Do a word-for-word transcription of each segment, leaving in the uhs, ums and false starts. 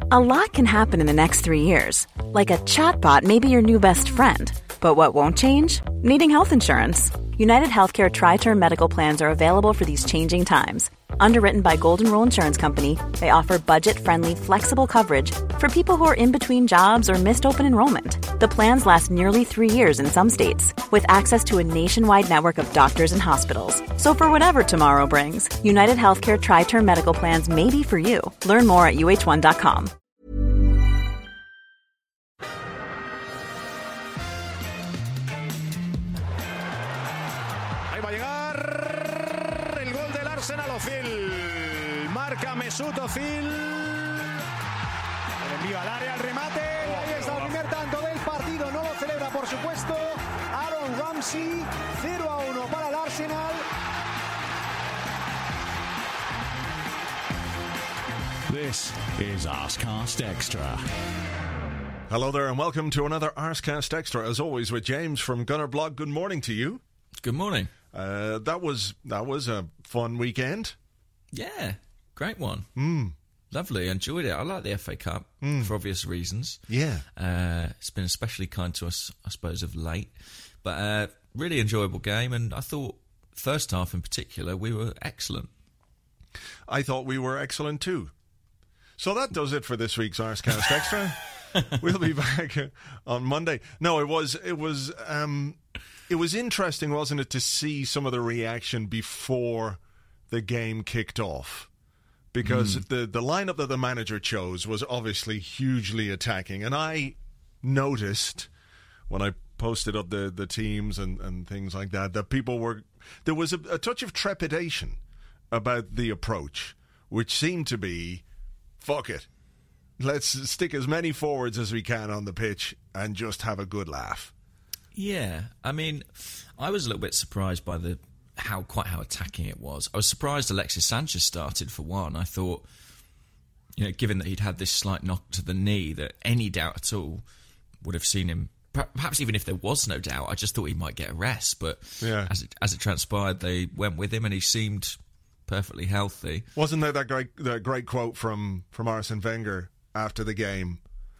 A lot can happen in the next three years. Like a chatbot may be your new best friend. But what won't change? Needing health insurance. United Healthcare Tri-Term Medical Plans are available for these changing times. Underwritten by Golden Rule Insurance Company, they offer budget-friendly, flexible coverage for people who are in between jobs or missed open enrollment. The plans last nearly three years in some states, with access to a nationwide network of doctors and hospitals. So for whatever tomorrow brings, United Healthcare Tri-Term Medical Plans may be for you. Learn more at U H one dot com. Ahí va a llegar el gol del Arsenal. Ozil marca Mesut Ozil. El envío al área, el remate. Y ahí está el primer tanto del partido. No lo celebra, por supuesto, Aaron Ramsey. cero a uno para el Arsenal. This is Arsecast Extra. Hello there and welcome to another Arsecast Extra. As always with James from Gunner Blog. Good morning to you. Good morning. Uh, that was that was a fun weekend. Yeah, great one. Mm. Lovely, enjoyed it. I like the F A Cup mm. for obvious reasons. Yeah. Uh, it's been especially kind to us, I suppose, of late. But uh, really enjoyable game, and I thought first half in particular, we were excellent. I thought we were excellent too. So that does it for this week's Arsecast Extra. We'll be back on Monday. No, it was it was um, it was interesting, wasn't it, to see some of the reaction before the game kicked off, because mm. the the lineup that the manager chose was obviously hugely attacking, and I noticed when I posted up the, the teams and, and things like that that people were there was a, a touch of trepidation about the approach, which seemed to be, fuck it. Let's stick as many forwards as we can on the pitch and just have a good laugh. Yeah, I mean, I was a little bit surprised by the how quite how attacking it was. I was surprised Alexis Sanchez started for one. I thought, you know, given that he'd had this slight knock to the knee, that any doubt at all would have seen him. Perhaps even if there was no doubt, I just thought he might get a rest. But yeah. as it as it transpired, they went with him, and he seemed perfectly healthy. Wasn't there that great that great quote from from Arsene Wenger after the game,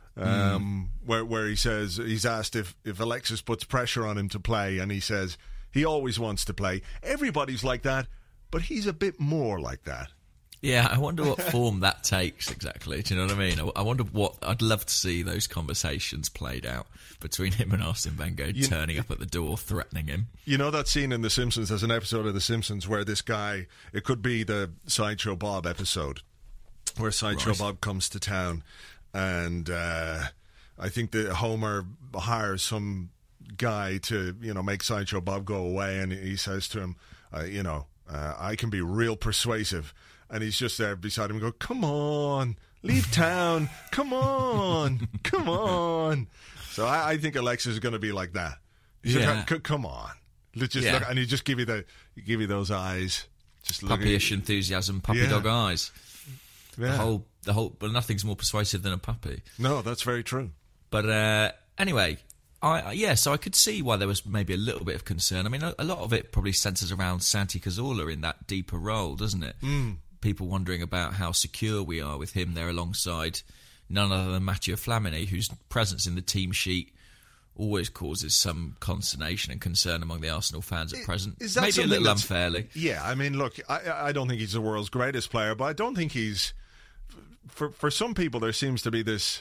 um, mm. where where he says, he's asked if, if Alexis puts pressure on him to play, and he says he always wants to play. Everybody's like that, but he's a bit more like that. Yeah, I wonder what form that takes exactly. Do you know what I mean? I, I wonder what... I'd love to see those conversations played out between him and Arsene Wenger, you, turning up at the door, threatening him. You know that scene in The Simpsons? There's an episode of The Simpsons where this guy... It could be the Sideshow Bob episode, where Sideshow right. Bob comes to town, and uh, I think that Homer hires some guy to, you know, make Sideshow Bob go away, and he says to him, uh, you know, uh, I can be real persuasive. And he's just there beside him and go, come on, leave town, come on, come on. So I, I think Alexis is going to be like that. Yeah. Like, come on. Let's just yeah. look, and he just give you the give you those eyes. Just puppyish enthusiasm, puppy yeah. dog eyes. Yeah. The whole, the whole, but nothing's more persuasive than a puppy. No, that's very true. But uh, anyway, I yeah, so I could see why there was maybe a little bit of concern. I mean, a, a lot of it probably centres around Santi Cazorla in that deeper role, doesn't it? Mm. People wondering about how secure we are with him there alongside none other than Mathieu Flamini, whose presence in the team sheet always causes some consternation and concern among the Arsenal fans at present. Is that maybe a little unfairly. Yeah, I mean, look, I, I don't think he's the world's greatest player, but I don't think he's... For, for some people, there seems to be this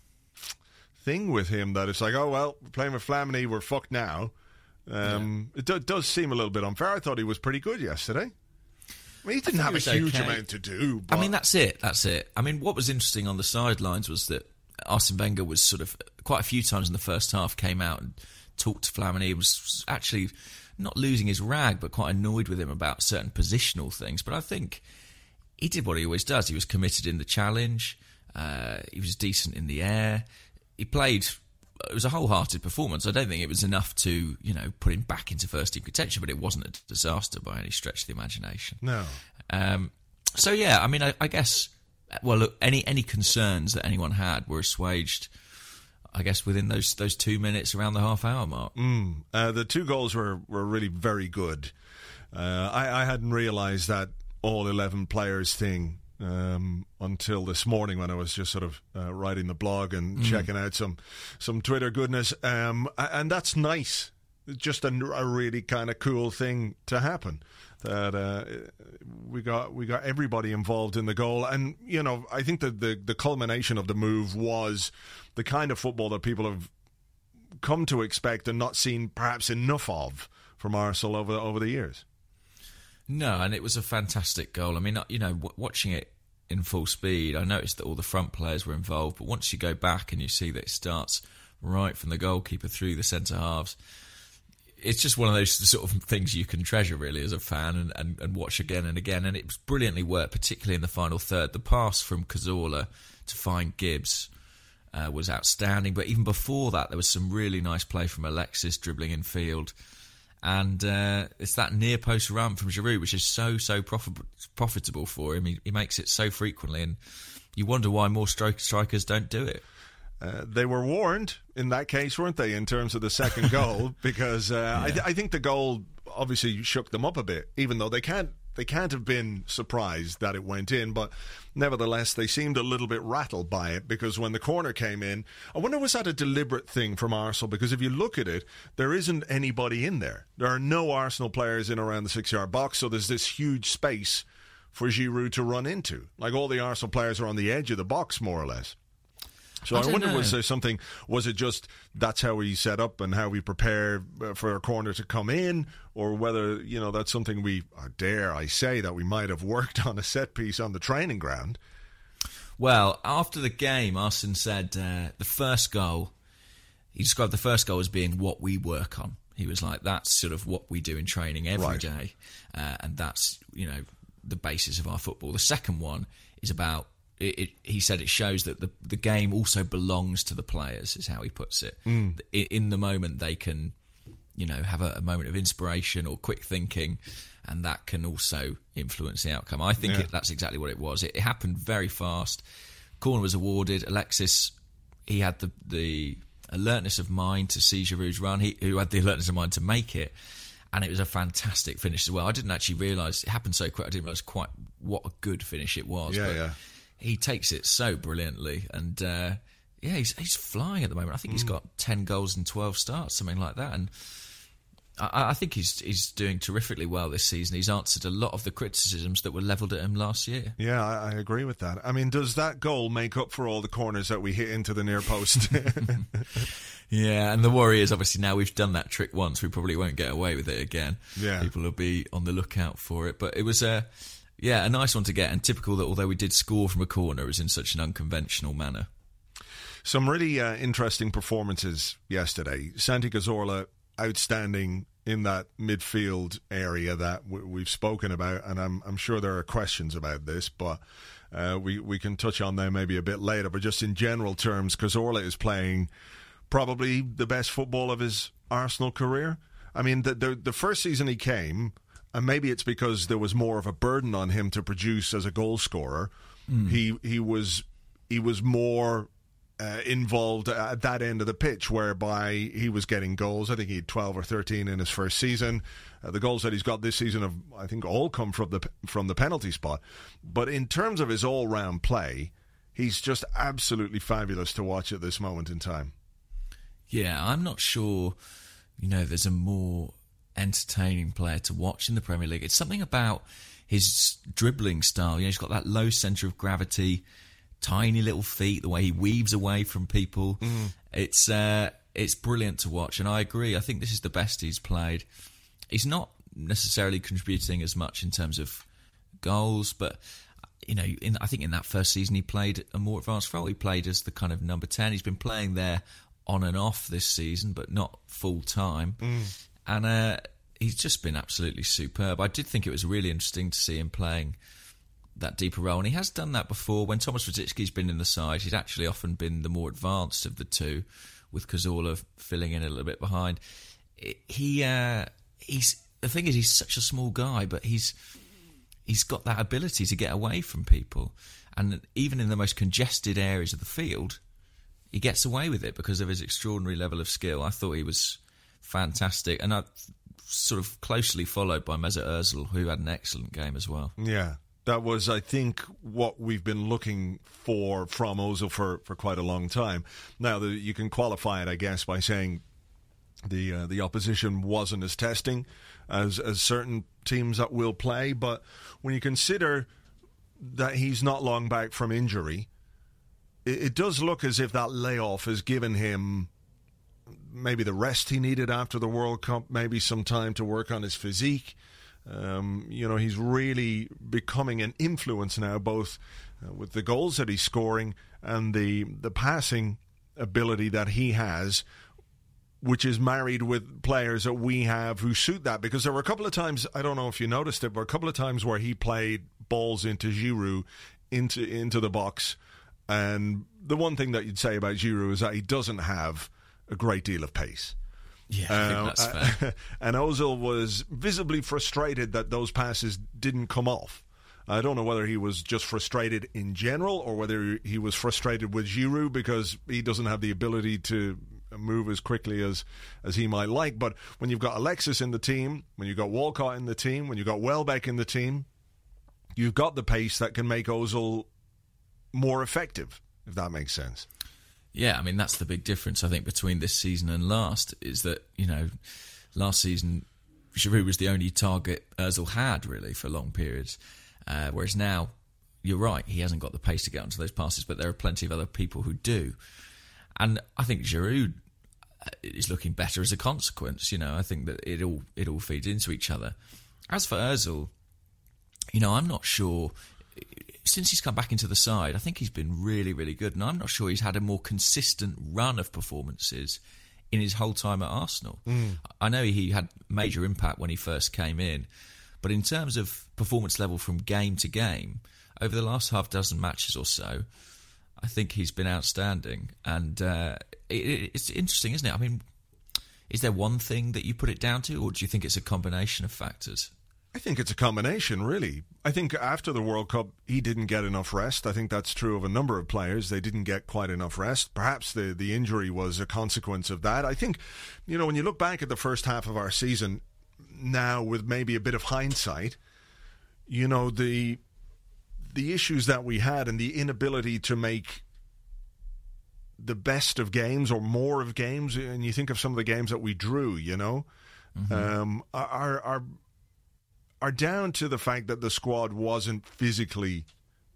thing with him that it's like, oh, well, we're playing with Flamini, we're fucked now. Um, yeah. It do, does seem a little bit unfair. I thought he was pretty good yesterday. I mean, he didn't have a huge okay. amount to do. But... I mean, that's it. That's it. I mean, what was interesting on the sidelines was that Arsene Wenger was sort of quite a few times in the first half came out and talked to Flamini. He was actually not losing his rag, but quite annoyed with him about certain positional things. But I think he did what he always does. He was committed in the challenge. Uh, he was decent in the air. He played... It was a wholehearted performance. I don't think it was enough to, you know, put him back into first team contention, but it wasn't a disaster by any stretch of the imagination. No. Um, so yeah, I mean, I, I guess, well, look, any any concerns that anyone had were assuaged, I guess, within those those two minutes around the half hour mark. Mm. Uh, the two goals were, were really very good. Uh, I, I hadn't realised that all eleven players thing um, until this morning when I was just sort of uh, writing the blog and mm. checking out some some Twitter goodness. Um, and that's nice. Just a, a really kind of cool thing to happen. That uh, we got we got everybody involved in the goal. And, you know, I think that the, the culmination of the move was the kind of football that people have come to expect and not seen perhaps enough of from Arsenal over over the years. No, and it was a fantastic goal. I mean, you know, w- watching it in full speed, I noticed that all the front players were involved, but once you go back and you see that it starts right from the goalkeeper through the centre halves, it's just one of those sort of things you can treasure, really, as a fan and, and, and watch again and again. And it was brilliantly worked, particularly in the final third. The pass from Cazorla to find Gibbs uh, was outstanding, but even before that, there was some really nice play from Alexis dribbling in field. And uh, it's that near post run from Giroud, which is so, so profi- profitable for him. He, he makes it so frequently, and you wonder why more stri- strikers don't do it. Uh, they were warned in that case, weren't they, in terms of the second goal? Because uh, yeah. I, th- I think the goal obviously shook them up a bit, even though they can't they can't have been surprised that it went in. But nevertheless, they seemed a little bit rattled by it, because when the corner came in, I wonder, was that a deliberate thing from Arsenal? Because if you look at it, there isn't anybody in there. There are no Arsenal players in around the six-yard box, so there's this huge space for Giroud to run into. Like, all the Arsenal players are on the edge of the box, more or less. So I, I wonder, know. was there something, was it just that's how we set up and how we prepare for a corner to come in, or whether, you know, that's something we, or dare I say, that we might have worked on a set piece on the training ground? Well, after the game, Arsene said uh, the first goal, he described the first goal as being what we work on. He was like, that's sort of what we do in training every right. day, uh, and that's, you know, the basis of our football. The second one is about, It, it, he said it shows that the the game also belongs to the players, is how he puts it. Mm. In, in the moment, they can, you know, have a, a moment of inspiration or quick thinking, and that can also influence the outcome. I think yeah. it, that's exactly what it was. It, it happened very fast. Corner was awarded. Alexis, he had the, the alertness of mind to see Giroud's run. He who had the alertness of mind to make it. And it was a fantastic finish as well. I didn't actually realise, it happened so quick, I didn't realise quite what a good finish it was. Yeah, but yeah. He takes it so brilliantly, and uh, yeah, he's he's flying at the moment. I think mm. he's got ten goals and twelve starts, something like that. And I, I think he's he's doing terrifically well this season. He's answered a lot of the criticisms that were levelled at him last year. Yeah, I, I agree with that. I mean, does that goal make up for all the corners that we hit into the near post? Yeah, and the worry is, obviously, now we've done that trick once, we probably won't get away with it again. Yeah, people will be on the lookout for it. But it was a. Yeah, a nice one to get, and typical that although we did score from a corner, it was in such an unconventional manner. Some really uh, interesting performances yesterday. Santi Cazorla, outstanding in that midfield area that w- we've spoken about, and I'm, I'm sure there are questions about this, but uh, we, we can touch on them maybe a bit later. But just in general terms, Cazorla is playing probably the best football of his Arsenal career. I mean, the the, the first season he came... And maybe it's because there was more of a burden on him to produce as a goal scorer. Mm. He he was he was more uh, involved at that end of the pitch, whereby he was getting goals. I think he had twelve or thirteen in his first season. Uh, the goals that he's got this season have, I think, all come from the from the penalty spot. But in terms of his all-round play, he's just absolutely fabulous to watch at this moment in time. Yeah, I'm not sure, you know, there's a more entertaining player to watch in the Premier League. It's something about his dribbling style. You know, he's got that low centre of gravity, tiny little feet, the way he weaves away from people. Mm. It's uh, it's brilliant to watch, and I agree. I think this is the best he's played. He's not necessarily contributing as much in terms of goals, but you know, in, I think in that first season he played a more advanced role. He played as the kind of number ten. He's been playing there on and off this season, but not full time. Mm. And uh, he's just been absolutely superb. I did think it was really interesting to see him playing that deeper role. And he has done that before. When Thomas Rosický's been in the side, he's actually often been the more advanced of the two, with Cazorla filling in a little bit behind. He, uh, he's the thing is, he's such a small guy, but he's he's got that ability to get away from people. And even in the most congested areas of the field, he gets away with it because of his extraordinary level of skill. I thought he was fantastic, and I sort of closely followed by Mesut Ozil, who had an excellent game as well. Yeah, That was, I think, what we've been looking for from Ozil for, for quite a long time. Now, the, you can qualify it, I guess, by saying the uh, the opposition wasn't as testing as, as certain teams that will play. But when you consider that he's not long back from injury, it, it does look as if that layoff has given him maybe the rest he needed after the World Cup, maybe some time to work on his physique. Um, you know, he's really becoming an influence now, both uh, with the goals that he's scoring and the the passing ability that he has, which is married with players that we have who suit that. Because there were a couple of times, I don't know if you noticed it, but a couple of times where he played balls into Giroud, into into the box. And the one thing that you'd say about Giroud is that he doesn't have a great deal of pace. Yeah, I think that's uh, fair. And Ozil was visibly frustrated that those passes didn't come off. I don't know whether he was just frustrated in general or whether he was frustrated with Giroud because he doesn't have the ability to move as quickly as, as he might like. But when you've got Alexis in the team, when you've got Walcott in the team, when you've got Welbeck in the team, you've got the pace that can make Ozil more effective, if that makes sense. Yeah, I mean, that's the big difference, I think, between this season and last, is that, you know, last season, Giroud was the only target Ozil had, really, for long periods. Uh, whereas now, you're right, he hasn't got the pace to get onto those passes, but there are plenty of other people who do. And I think Giroud is looking better as a consequence, you know. I think that it all, it all feeds into each other. As for Ozil, you know, I'm not sure... Since he's come back into the side, I think he's been really, really good. And I'm not sure he's had a more consistent run of performances in his whole time at Arsenal. Mm. I know he had major impact when he first came in. But in terms of performance level from game to game, over the last half dozen matches or so, I think he's been outstanding. And uh, it, it's interesting, isn't it? I mean, is there one thing that you put it down to, or do you think it's a combination of factors? I think it's a combination, really. I think after the World Cup, he didn't get enough rest. I think that's true of a number of players. They didn't get quite enough rest. Perhaps the, the injury was a consequence of that. I think, you know, when you look back at the first half of our season, now with maybe a bit of hindsight, you know, the the issues that we had and the inability to make the best of games or more of games, and you think of some of the games that we drew, you know, mm-hmm. um, are are... are down to the fact that the squad wasn't physically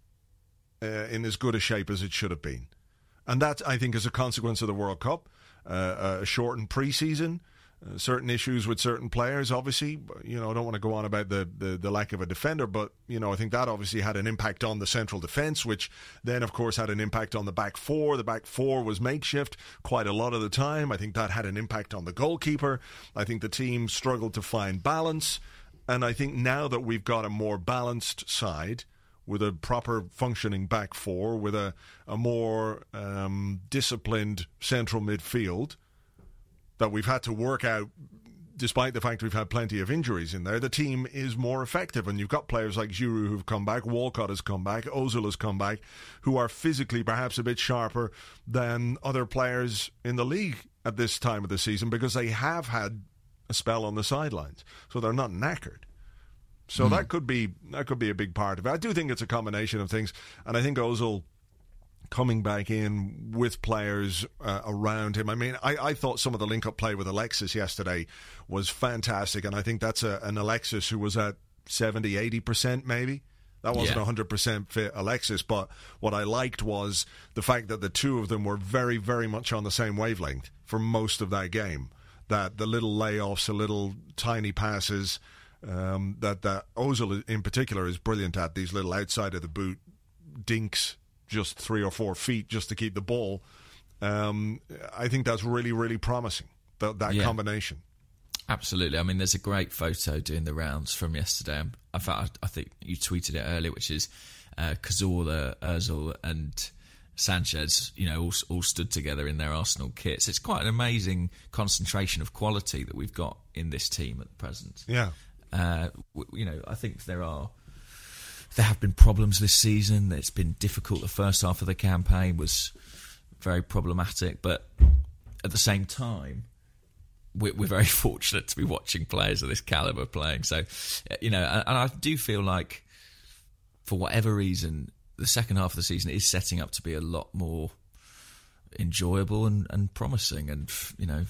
uh, in as good a shape as it should have been. And that, I think, is a consequence of the World Cup, uh, a shortened pre-season, uh, certain issues with certain players, obviously. You know, I don't want to go on about the, the, the lack of a defender, but, you know, I think that obviously had an impact on the central defence, which then, of course, had an impact on the back four. The back four was makeshift quite a lot of the time. I think that had an impact on the goalkeeper. I think the team struggled to find balance. And I think now that we've got a more balanced side with a proper functioning back four, with a, a more um, disciplined central midfield that we've had to work out, despite the fact we've had plenty of injuries in there, the team is more effective. And you've got players like Giroud who've come back, Walcott has come back, Ozil has come back, who are physically perhaps a bit sharper than other players in the league at this time of the season because they have had a spell on the sidelines, so they're not knackered. So mm. that could be that could be a big part of it. I do think it's a combination of things, and I think Ozil coming back in with players uh, around him. I mean, I, I thought some of the link-up play with Alexis yesterday was fantastic, and I think that's a, an Alexis who was at seventy, eighty percent maybe. That wasn't yeah. one hundred percent fit Alexis, but what I liked was the fact that the two of them were very, very much on the same wavelength for most of that game. That the little layoffs, the little tiny passes, um, that, that Ozil in particular is brilliant at, these little outside of the boot dinks, just three or four feet just to keep the ball. Um, I think that's really, really promising, that, that yeah. combination. Absolutely. I mean, there's a great photo doing the rounds from yesterday. In fact, I think you tweeted it earlier, which is uh, Cazorla, Ozil and Sanchez, you know, all, all stood together in their Arsenal kits. It's quite an amazing concentration of quality that we've got in this team at present. Yeah. Uh, you know, I think there are there have been problems this season. It's been difficult. The first half of the campaign was very problematic, but at the same time, we're, we're very fortunate to be watching players of this calibre playing. So, you know, and, and I do feel like for whatever reason, the second half of the season is setting up to be a lot more enjoyable and, and promising. And, you know,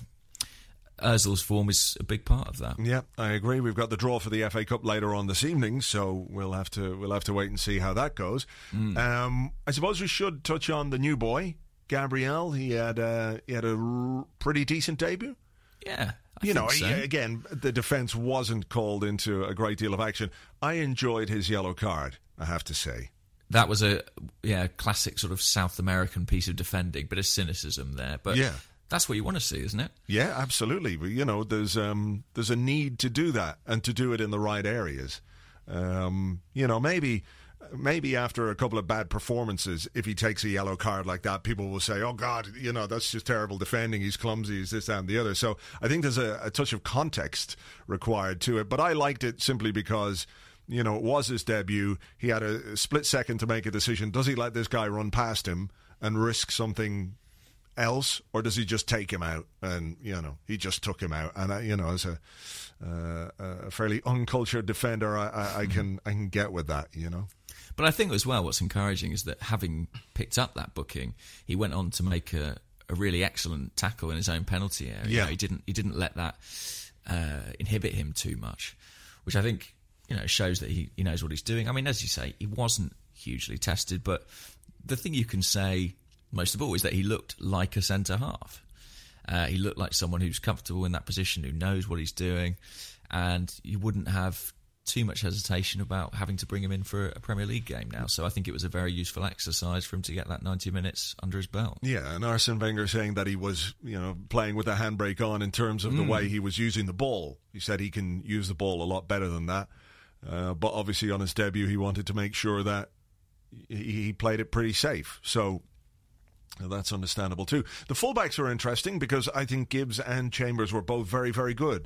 Ozil's form is a big part of that. Yeah, I agree. We've got the draw for the F A Cup later on this evening, so we'll have to we'll have to wait and see how that goes. Mm. Um, I suppose we should touch on the new boy, Gabriel. He had a, he had a r- pretty decent debut. Yeah. I you know, so. he, again, the defence wasn't called into a great deal of action. I enjoyed his yellow card, I have to say. That was a yeah classic sort of South American piece of defending, bit of cynicism there. But yeah. That's what you want to see, isn't it? Yeah, absolutely. But, you know, there's um, there's a need to do that and to do it in the right areas. Um, you know, maybe maybe after a couple of bad performances, if he takes a yellow card like that, people will say, oh, God, you know, that's just terrible defending. He's clumsy, he's this, that, and the other. So I think there's a, a touch of context required to it. But I liked it simply because, you know, it was his debut. He had a split second to make a decision. Does he let this guy run past him and risk something else, or does he just take him out? And, you know, he just took him out. And, I, you know, as a, uh, a fairly uncultured defender, I, I, I can I can get with that, you know. But I think as well what's encouraging is that having picked up that booking, he went on to make a, a really excellent tackle in his own penalty area. Yeah. You know, he didn't he didn't let that uh, inhibit him too much, which I think, you know, shows that he, he knows what he's doing. I mean, as you say, he wasn't hugely tested, but the thing you can say most of all is that he looked like a centre-half. Uh, he looked like someone who's comfortable in that position, who knows what he's doing, and you wouldn't have too much hesitation about having to bring him in for a Premier League game now. So I think it was a very useful exercise for him to get that ninety minutes under his belt. Yeah, and Arsene Wenger saying that he was, you know, playing with the handbrake on in terms of mm. the way he was using the ball. He said he can use the ball a lot better than that. Uh, but obviously on his debut, he wanted to make sure that he, he played it pretty safe. So that's understandable too. The fullbacks were interesting because I think Gibbs and Chambers were both very, very good.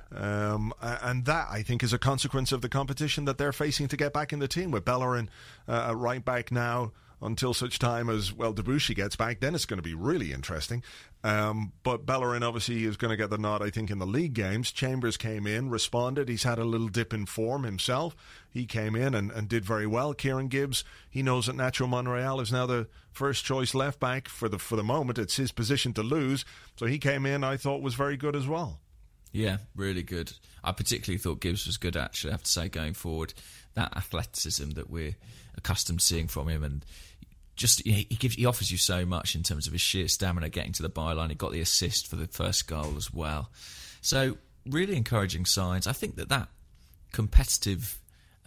Um, and that, I think, is a consequence of the competition that they're facing to get back in the team, with Bellerin uh, at right back now until such time as, well, Debuchy gets back. Then it's going to be really interesting. Um, but Bellerin obviously is going to get the nod, I think, in the league games. Chambers came in, responded. He's had a little dip in form himself. He came in and, and did very well. Kieran Gibbs, he knows that Nacho Monreal is now the first choice left back for the for the moment. It's his position to lose. So he came in, I thought, was very good as well. Yeah, really good. I particularly thought Gibbs was good, actually, I have to say, going forward. That athleticism that we're accustomed to seeing from him, and just, you know, he gives, he offers you so much in terms of his sheer stamina getting to the byline. He got the assist for the first goal as well. So, really encouraging signs. I think that that competitive,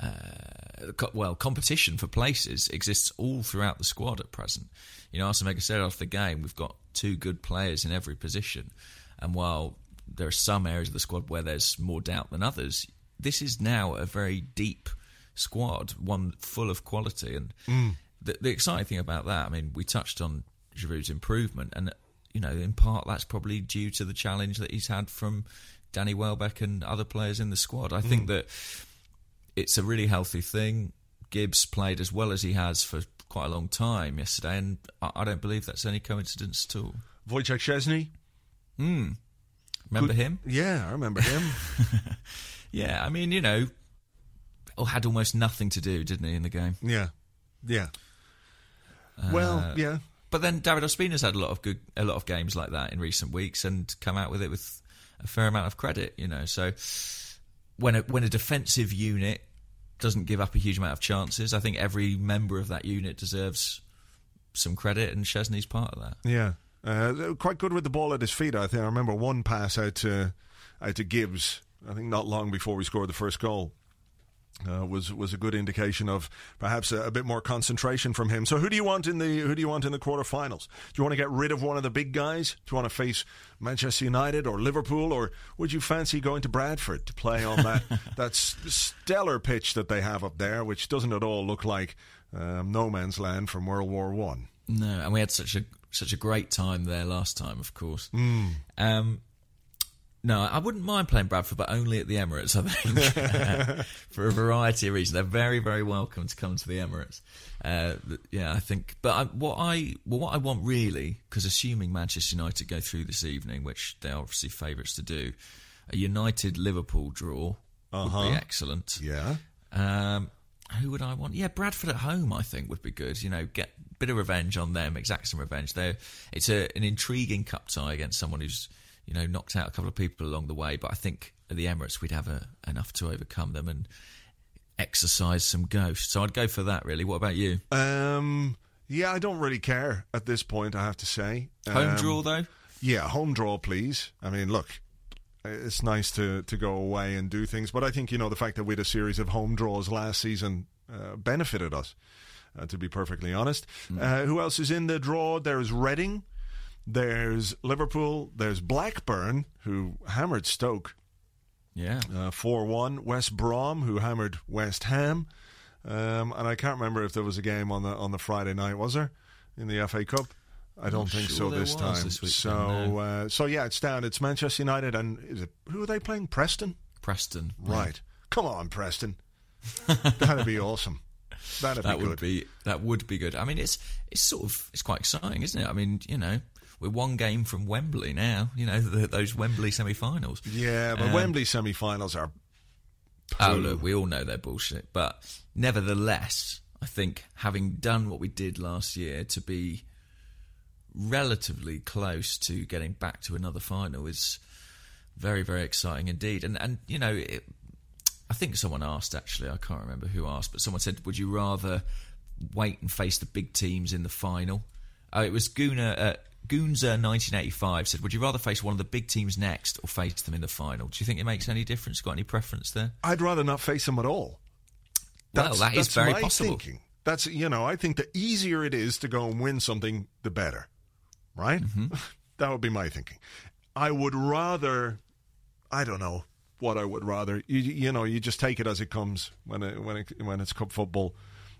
uh, co- well, competition for places exists all throughout the squad at present. You know, Arsene Wenger said after the game, we've got two good players in every position. And while there are some areas of the squad where there's more doubt than others, this is now a very deep squad, one full of quality. And mm. the, the exciting thing about that, I mean, we touched on Giroud's improvement, and, you know, in part that's probably due to the challenge that he's had from Danny Welbeck and other players in the squad. I mm. think that it's a really healthy thing. Gibbs played as well as he has for quite a long time yesterday, and I, I don't believe that's any coincidence at all. Wojciech Szczesny? Hmm. Remember Good. him? Yeah, I remember him. Yeah, I mean, you know, had almost nothing to do, didn't he, in the game? Yeah, yeah. Uh, well, yeah. But then David Ospina's had a lot of good, a lot of games like that in recent weeks, and come out with it with a fair amount of credit. You know, so when a when a defensive unit doesn't give up a huge amount of chances, I think every member of that unit deserves some credit, and Szczesny's part of that. Yeah. Uh, quite good with the ball at his feet, I think. I remember one pass out to out to Gibbs, I think not long before we scored the first goal, uh, was was a good indication of perhaps a, a bit more concentration from him. So who do you want in the who do you want in the quarterfinals? Do you want to get rid of one of the big guys? Do you want to face Manchester United or Liverpool, or would you fancy going to Bradford to play on that that stellar pitch that they have up there, which doesn't at all look like um, no man's land from World War One? No, and we had such a such a great time there last time, of course. Mm. Um, no, I wouldn't mind playing Bradford, but only at the Emirates, I think, uh, for a variety of reasons. They're very, very welcome to come to the Emirates. Uh, yeah, I think. But I, what I well, what I want really, because assuming Manchester United go through this evening, which they're obviously favourites to do, a United Liverpool draw uh-huh. would be excellent. Yeah. Um, who would I want? Yeah, Bradford at home, I think, would be good. You know, get a bit of revenge on them, exact some revenge. They're, it's a, an intriguing cup tie against someone who's, you know, knocked out a couple of people along the way. But I think at the Emirates we'd have a, enough to overcome them and exercise some ghosts. So I'd go for that, really. What about you? Um, yeah, I don't really care at this point, I have to say. Home um, draw, though? Yeah, home draw, please. I mean, look, it's nice to, to go away and do things, but I think, you know, the fact that we had a series of home draws last season uh, benefited us, uh, to be perfectly honest. Mm. Uh, who else is in the draw? There's Reading, there's Liverpool, there's Blackburn, who hammered Stoke. Yeah. Uh, four one. West Brom, who hammered West Ham. Um, and I can't remember if there was a game on the on the Friday night, was there, in the F A Cup? I don't I'm think sure so this time. This week, so, no. uh, so yeah, it's down. It's Manchester United, and is it who are they playing? Preston. Preston, right? Yeah. Come on, Preston. That'd be awesome. That'd that be would good. be that would be good. I mean, it's it's sort of it's quite exciting, isn't it? I mean, you know, we're one game from Wembley now. You know, the, those Wembley semi-finals. Yeah, but um, Wembley semi-finals are. Oh, look, we all know they're bullshit, but nevertheless, I think having done what we did last year to be relatively close to getting back to another final is very, very exciting indeed. And, and you know, it, I think someone asked, actually, I can't remember who asked, but someone said, would you rather wait and face the big teams in the final? Oh, it was Gunnar, uh, Goonzer nineteen eighty-five said, would you rather face one of the big teams next or face them in the final? Do you think it makes any difference? Got any preference there? I'd rather not face them at all. That's, well, that is very my possible. Thinking. That's, you know, I think the easier it is to go and win something, the better. Right? Mm-hmm. That would be my thinking. I would rather, I don't know what I would rather. You, you know, you just take it as it comes when it, when it, when it's cup football.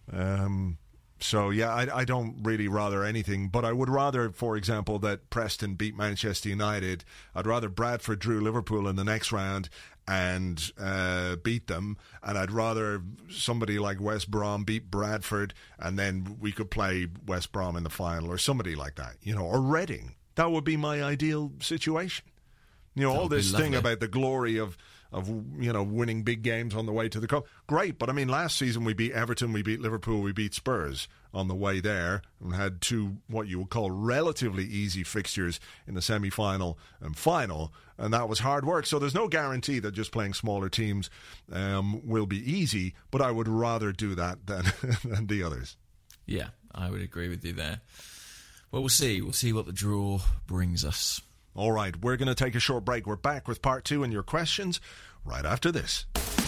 Um, so yeah, I, I don't really rather anything, but I would rather, for example, that Preston beat Manchester United. I'd rather Bradford drew Liverpool in the next round and uh, beat them, and I'd rather somebody like West Brom beat Bradford, and then we could play West Brom in the final, or somebody like that, you know, or Reading. That would be my ideal situation. You know, that all this thing lovely. about the glory of, of, you know, winning big games on the way to the cup. Great, but I mean, last season we beat Everton, we beat Liverpool, we beat Spurs on the way there, and had two, what you would call relatively easy fixtures in the semi-final and final, and that was hard work. So there's no guarantee that just playing smaller teams um, will be easy, but I would rather do that than, than the others. Yeah, I would agree with you there. Well, we'll see. We'll see what the draw brings us. All right, we're going to take a short break. We're back with part two and your questions right after this.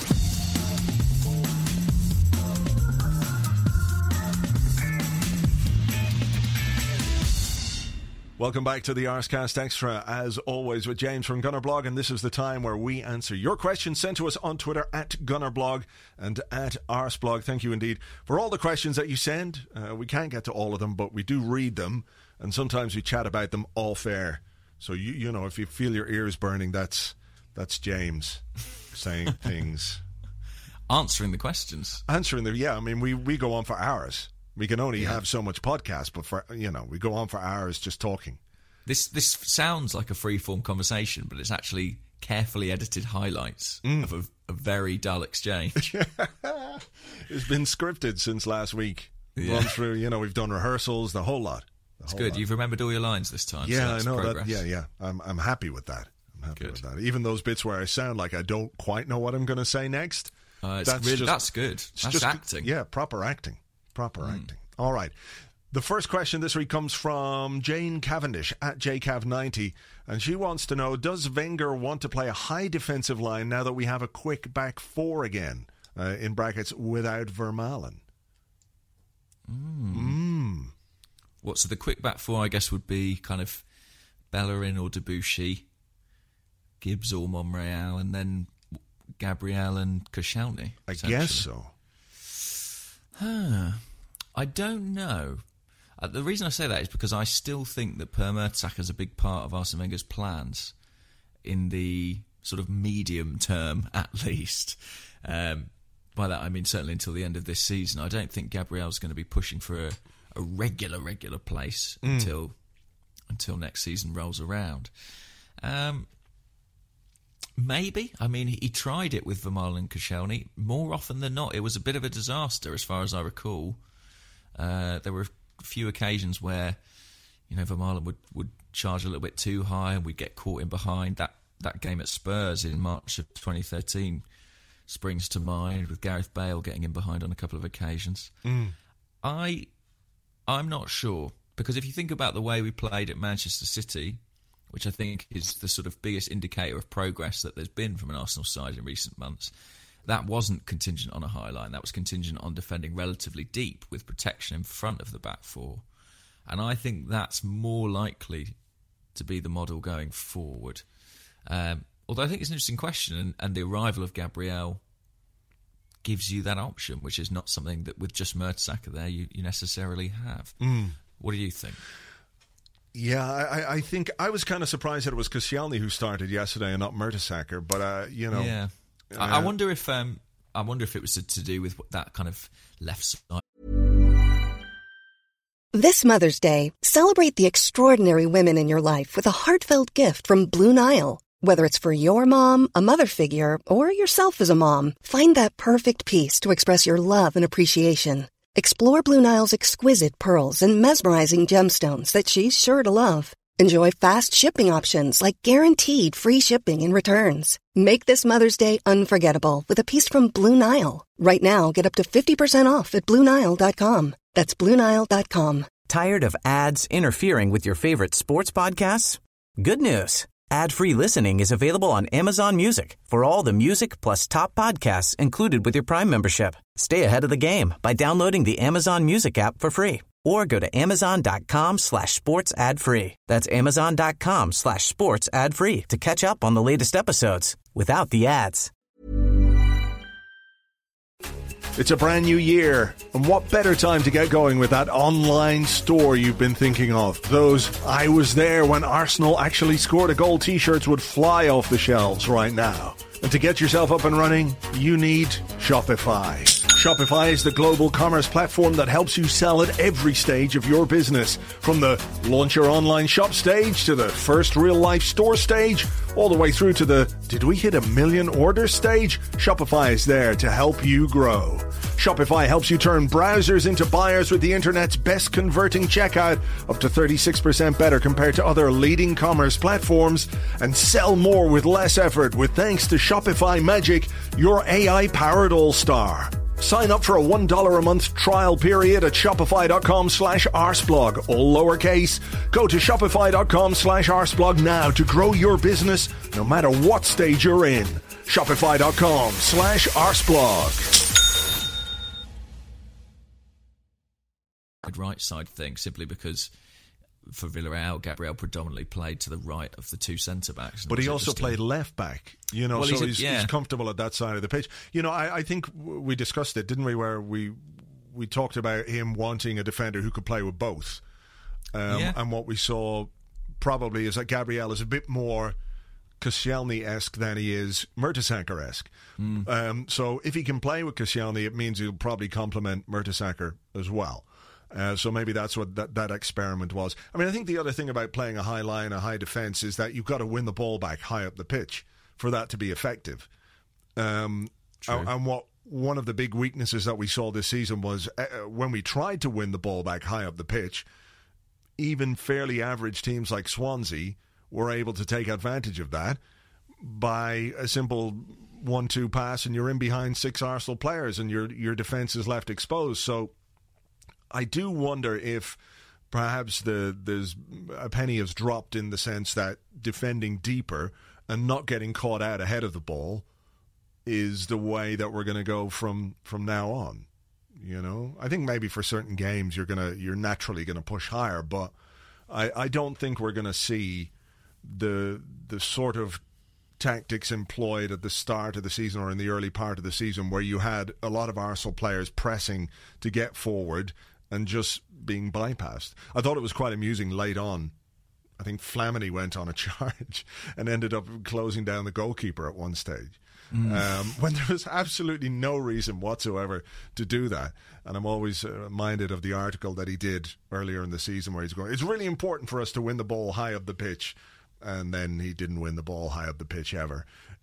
Welcome back to the Arscast Extra, as always, with James from Gunnerblog, and this is the time where we answer your questions sent to us on Twitter at Gunnerblog and at Arsblog. Thank you indeed for all the questions that you send. Uh, we can't get to all of them, but we do read them, and sometimes we chat about them off air. So, you you know, if you feel your ears burning, that's that's James saying things. Answering the questions. Answering the, yeah, I mean, we, we go on for hours. We can only yeah. have so much podcast, but for, you know, we go on for hours just talking. This this sounds like a free-form conversation, but it's actually carefully edited highlights mm. of a, a very dull exchange. It's been scripted since last week. Yeah. Run through, you know, we've done rehearsals, the whole lot. It's good. Lot. You've remembered all your lines this time. Yeah, so I know progress. that. Yeah, yeah. I'm I'm happy with that. I'm happy good. with that. Even those bits where I sound like I don't quite know what I'm going to say next. Uh, that's really, just, that's good. That's just, acting. Yeah, proper acting. Proper mm. acting. All right. The first question this week comes from Jane Cavendish at J Cav ninety, and she wants to know, does Wenger want to play a high defensive line now that we have a quick back four again, uh, in brackets, without Vermaelen? Mm. Mm. What, so the quick back four, I guess, would be kind of Bellerin or Debuchy, Gibbs or Monreal, and then Gabriel and Koscielny. I guess so. Huh. I don't know. Uh, the reason I say that is because I still think that Per Mertesacker is a big part of Arsene Wenger's plans in the sort of medium term, at least. Um, by that, I mean certainly until the end of this season. I don't think Gabriel's going to be pushing for a, a regular, regular place mm. until until next season rolls around. Um, Maybe. I mean, he tried it with Vermaelen and Koscielny. More often than not, it was a bit of a disaster, as far as I recall. Uh, there were a few occasions where, you know, Vermaelen would, would charge a little bit too high and we'd get caught in behind. That that game at Spurs in March of twenty thirteen springs to mind, with Gareth Bale getting in behind on a couple of occasions. Mm. I, I'm not sure, because if you think about the way we played at Manchester City, which I think is the sort of biggest indicator of progress that there's been from an Arsenal side in recent months, that wasn't contingent on a high line. That was contingent on defending relatively deep with protection in front of the back four. And I think that's more likely to be the model going forward. Um, although I think it's an interesting question, and, and the arrival of Gabriel gives you that option, which is not something that with just Mertesacker there you, you necessarily have. Mm. What do you think? Yeah, I, I think I was kind of surprised that it was Koscielny who started yesterday and not Mertesacker, but uh, you know, yeah, uh, I, I wonder if um, I wonder if it was to, to do with that kind of left side. This Mother's Day, celebrate the extraordinary women in your life with a heartfelt gift from Blue Nile. Whether it's for your mom, a mother figure, or yourself as a mom, find that perfect piece to express your love and appreciation. Explore Blue Nile's exquisite pearls and mesmerizing gemstones that she's sure to love. Enjoy fast shipping options like guaranteed free shipping and returns. Make this Mother's Day unforgettable with a piece from Blue Nile. Right now, get up to fifty percent off at Blue Nile dot com. That's Blue Nile dot com. Tired of ads interfering with your favorite sports podcasts? Good news. Ad-free listening is available on Amazon Music for all the music plus top podcasts included with your Prime membership. Stay ahead of the game by downloading the Amazon Music app for free or go to amazon.com slash sports ad free. That's amazon.com slash sports ad free to catch up on the latest episodes without the ads. it's a brand new year, and what better time to get going with that online store you've been thinking of? Those I was there when Arsenal actually scored a goal t-shirts would fly off the shelves right now. And to get yourself up and running, you need Shopify. Shopify is the global commerce platform that helps you sell at every stage of your business. From the launch your online shop stage to the first real-life store stage, all the way through to the did we hit a million orders stage? Shopify is there to help you grow. Shopify helps you turn browsers into buyers with the internet's best converting checkout, up to thirty-six percent better compared to other leading commerce platforms, and sell more with less effort with thanks to Shopify Magic, your A I-powered all-star. Sign up for a one dollar a month trial period at shopify.com slash arseblog, all lowercase. Go to shopify.com slash arseblog now to grow your business no matter what stage you're in. Shopify.com slash arseblog. Right side thing, simply because for Villarreal, Gabriel predominantly played to the right of the two centre-backs. But he also played left back, you know, well, so he's, a, he's, yeah. he's comfortable at that side of the pitch. You know, I, I think we discussed it, didn't we, where we we talked about him wanting a defender who could play with both. Um, yeah. And what we saw probably is that Gabriel is a bit more Koscielny-esque than he is Mertesacker-esque. Mm. Um, so if he can play with Koscielny, it means he'll probably complement Mertesacker as well. Uh, so maybe that's what that, that experiment was. I mean, I think the other thing about playing a high line, a high defence, is that you've got to win the ball back high up the pitch for that to be effective. Um, and, and what one of the big weaknesses that we saw this season was uh, when we tried to win the ball back high up the pitch, even fairly average teams like Swansea were able to take advantage of that by a simple one two pass, and you're in behind six Arsenal players and your your defence is left exposed. So I do wonder if perhaps the there's a penny has dropped in the sense that defending deeper and not getting caught out ahead of the ball is the way that we're going to go from, from now on. You know, I think maybe for certain games you're gonna you're naturally going to push higher, but I, I don't think we're going to see the the sort of tactics employed at the start of the season or in the early part of the season where you had a lot of Arsenal players pressing to get forward and just being bypassed. I thought it was quite amusing late on. I think Flamini went on a charge and ended up closing down the goalkeeper at one stage. Mm. Um, when there was absolutely no reason whatsoever to do that. And I'm always uh, reminded of the article that he did earlier in the season where he's going, it's really important for us to win the ball high up the pitch. And then he didn't win the ball high up the pitch ever.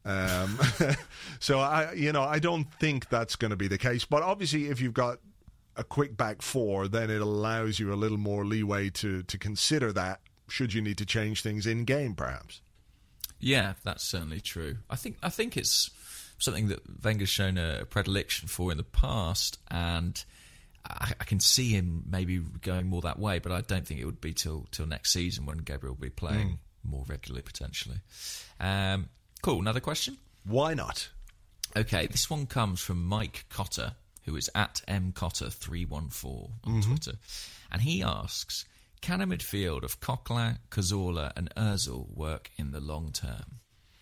Um, so I, you know, I don't think that's going to be the case. But obviously, if you've got a quick back four, then it allows you a little more leeway to to consider that. Should you need to change things in game, perhaps? Yeah, that's certainly true. I think I think it's something that Wenger's shown a predilection for in the past, and I, I can see him maybe going more that way. But I don't think it would be till till next season when Gabriel will be playing mm. more regularly potentially. Um, cool. Another question? Why not? Okay, this one comes from Mike Cotter, who is at m cotter three one four on mm-hmm. Twitter, and he asks, can a midfield of Coquelin, Cazorla and Ozil work in the long term?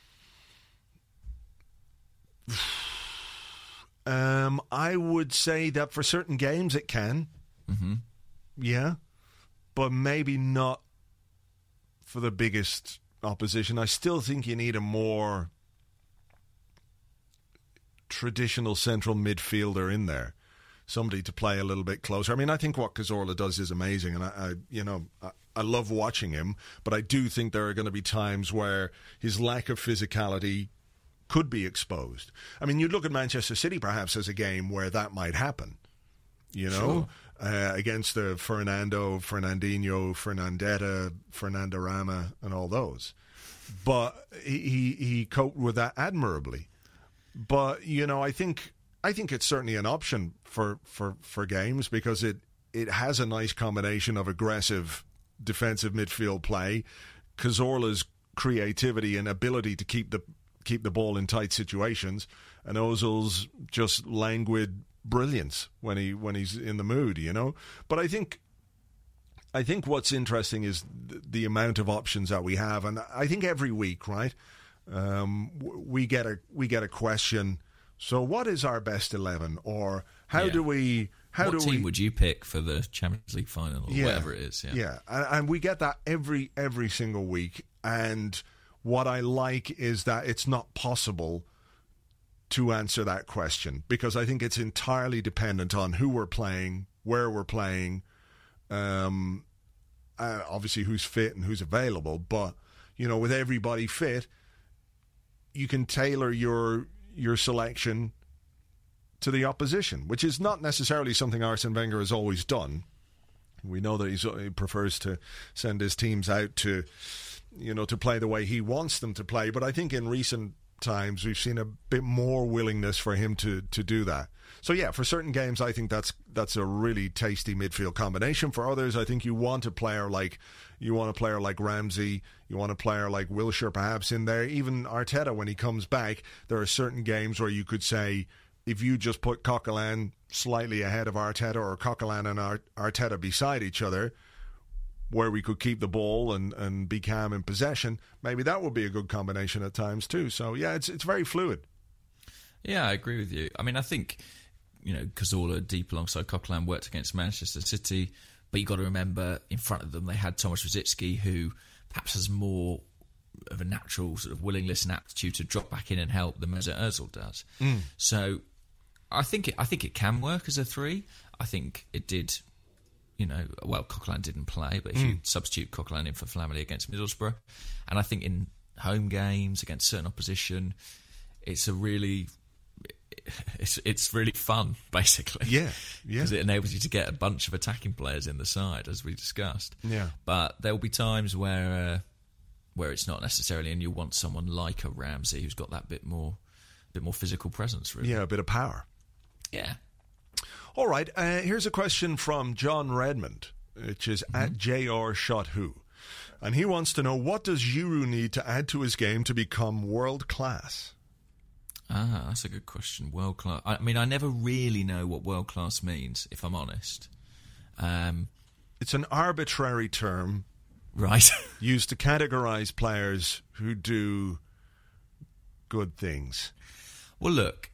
Um, I would say that for certain games it can. Mm-hmm. Yeah. But maybe not for the biggest opposition. I still think you need a more traditional central midfielder in there. Somebody to play a little bit closer. I mean, I think what Cazorla does is amazing, and I, I you know, I, I love watching him, but I do think there are going to be times where his lack of physicality could be exposed. I mean, you'd look at Manchester City perhaps as a game where that might happen, you know, sure. uh, against the Fernando, Fernandinho, Fernandetta, Fernandorama, and all those. But he, he, he coped with that admirably. But, you know, I think... I think it's certainly an option for, for, for games because it, it has a nice combination of aggressive defensive midfield play, Cazorla's creativity and ability to keep the keep the ball in tight situations, and Ozil's just languid brilliance when he when he's in the mood, you know. But I think I think what's interesting is the, the amount of options that we have, and I think every week, right, um, we get a we get a question. So what is our best eleven, or how yeah. do we? How what do team we, would you pick for the Champions League final, or yeah, whatever it is? Yeah, yeah, and, and we get that every every single week. And what I like is that it's not possible to answer that question because I think it's entirely dependent on who we're playing, where we're playing, um, uh, obviously who's fit and who's available. But you know, with everybody fit, you can tailor your your selection to the opposition, which is not necessarily something Arsene Wenger has always done. We know that he's, he prefers to send his teams out to, you know, to play the way he wants them to play. But I think in recent times we've seen a bit more willingness for him to to do that. So yeah, for certain games, I think that's that's a really tasty midfield combination. For others, I think you want a player like you want a player like Ramsey, you want a player like Wilshere perhaps in there. Even Arteta, when he comes back, there are certain games where you could say if you just put Coquelin slightly ahead of Arteta or Coquelin and Arteta beside each other, where we could keep the ball and, and be calm in possession, maybe that would be a good combination at times too. So yeah, it's it's very fluid. Yeah, I agree with you. I mean, I think, you know, Cazorla deep alongside Coquelin worked against Manchester City, but you've got to remember in front of them they had Tomasz Rosicky, who perhaps has more of a natural sort of willingness and aptitude to drop back in and help than Mesut Ozil does. Mm. So I think it, I think it can work as a three. I think it did. You know, well, Coquelin didn't play, but if mm. you substitute Coquelin in for Flamini against Middlesbrough, and I think in home games against certain opposition, it's a really, it's it's really fun, basically. Yeah, yeah. Because it enables you to get a bunch of attacking players in the side, as we discussed. Yeah. But there will be times where uh, where it's not necessarily, and you want someone like a Ramsey who's got that bit more, bit more physical presence, really. Yeah, a bit of power. Yeah. All right, uh, here's a question from John Redmond, which is mm-hmm. at J R Shot Who. And he wants to know, what does Giroud need to add to his game to become world-class? Ah, that's a good question. World-class. I mean, I never really know what world-class means, if I'm honest. Um, it's an arbitrary term. Right. used to categorise players who do good things. Well, look,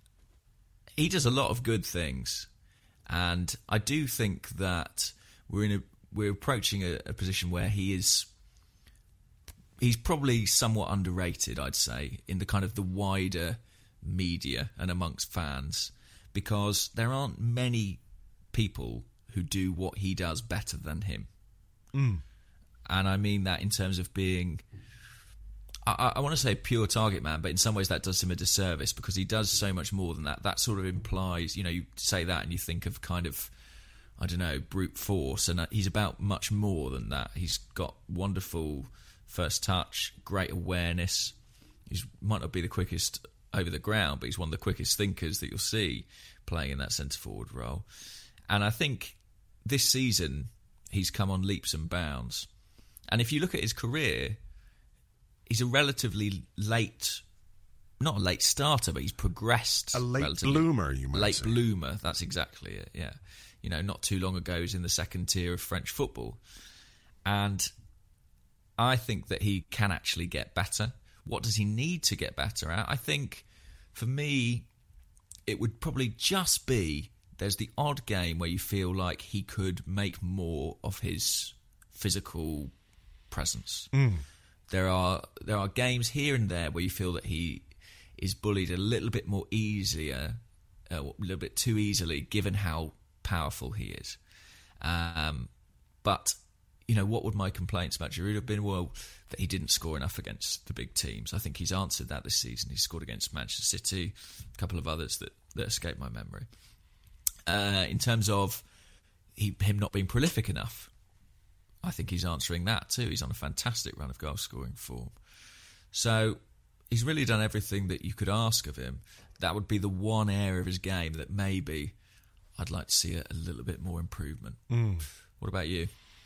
he does a lot of good things. And I do think that we're in a we're approaching a, a position where he is he's probably somewhat underrated, I'd say, in the kind of the wider media and amongst fans, because there aren't many people who do what he does better than him. Mm. And I mean that in terms of being, I, I want to say pure target man, but in some ways that does him a disservice because he does so much more than that. That sort of implies, you know, you say that and you think of kind of, I don't know, brute force, and he's about much more than that. He's got wonderful first touch, great awareness. He might not be the quickest over the ground, but he's one of the quickest thinkers that you'll see playing in that centre-forward role. And I think this season he's come on leaps and bounds. And if you look at his career, he's a relatively late, not a late starter, but he's progressed. A late relatively, bloomer, you might late say. Late bloomer, that's exactly it, yeah. You know, not too long ago, he was in the second tier of French football. And I think that he can actually get better. What does he need to get better at? I think, for me, it would probably just be, there's the odd game where you feel like he could make more of his physical presence. Mm. There are there are games here and there where you feel that he is bullied a little bit more easier, uh, a little bit too easily, given how powerful he is. Um, but, you know, what would my complaints about Giroud have been? Well, that he didn't score enough against the big teams. I think he's answered that this season. He scored against Manchester City, a couple of others that, that escaped my memory. Uh, in terms of he, him not being prolific enough, I think he's answering that too. He's on a fantastic run of goal-scoring form. So he's really done everything that you could ask of him. That would be the one area of his game that maybe I'd like to see a, a little bit more improvement. Mm. What about you?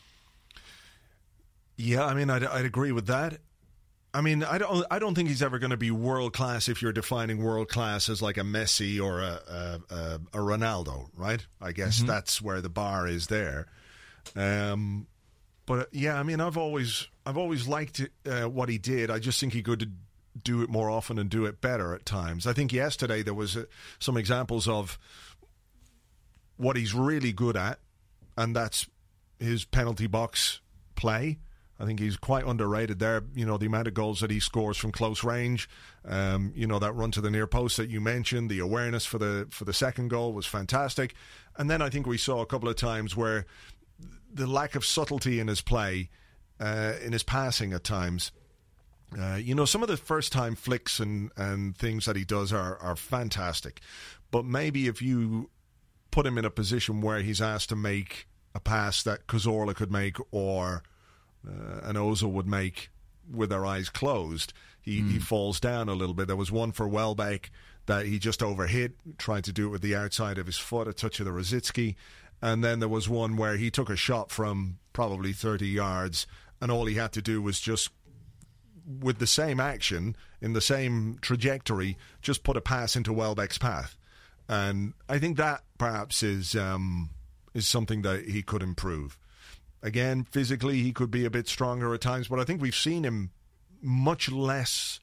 Yeah, I mean, I'd, I'd agree with that. I mean, I don't. I don't think he's ever going to be world class if you're defining world class as like a Messi or a a, a Ronaldo, right? I guess mm-hmm. that's where the bar is there. Um, but yeah, I mean, I've always I've always liked uh, what he did. I just think he could do it more often and do it better at times. I think yesterday there was uh, some examples of what he's really good at, and that's his penalty box play. I think he's quite underrated there. You know, the amount of goals that he scores from close range, um, you know, that run to the near post that you mentioned, the awareness for the for the second goal was fantastic. And then I think we saw a couple of times where the lack of subtlety in his play, uh, in his passing at times, uh, you know, some of the first-time flicks and, and things that he does are, are fantastic. But maybe if you put him in a position where he's asked to make a pass that Cazorla could make or Uh, and Ozil would make with their eyes closed, he, mm. he falls down a little bit. There was one for Welbeck that he just overhit, tried to do it with the outside of his foot, a touch of the Rosicky. And then there was one where he took a shot from probably thirty yards, and all he had to do was just, with the same action, in the same trajectory, just put a pass into Welbeck's path. And I think that perhaps is um, is something that he could improve. Again, physically, he could be a bit stronger at times, but I think we've seen him much less